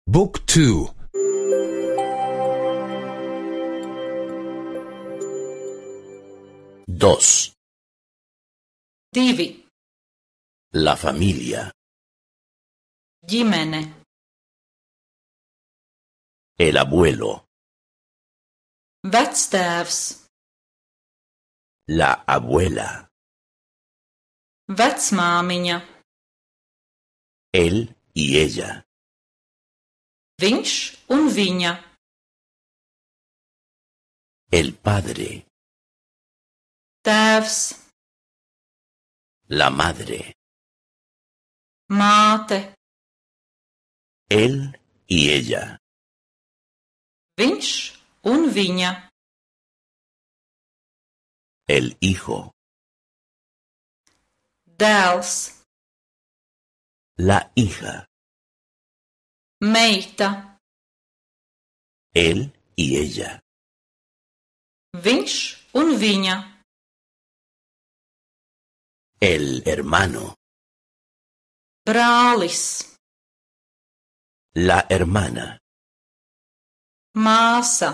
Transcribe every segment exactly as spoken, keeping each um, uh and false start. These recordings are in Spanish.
บุ๊กทู Dos. Divi. La familia. Ģimene. El abuelo. Vectēvs. La abuela. Vecmāmiņa. Él y ella. Viņš un viņa. El padre. Tēvs. La madre. Māte. Él y ella. Viņš un viņa. El hijo. Dēls. La hija. Meita. Él y ella. Viņš un viņa. El hermano. Brālis. La hermana. Māsa.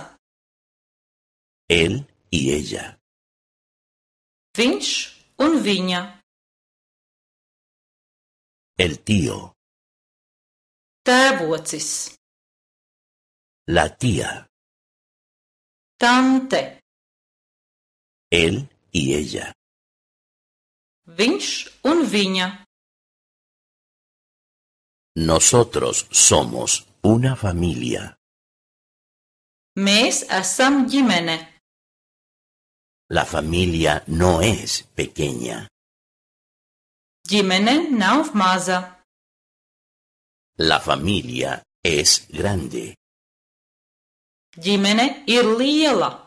Él y ella. Viņš un viņa. El tío. Tēvocis. La tía. Tante. Él y ella. Viņš un viņa. Nosotros somos una familia. Mēs esam ģimene. La familia no es pequeña. Ģimene nav maza. La familia es grande. Ģimene ir liela.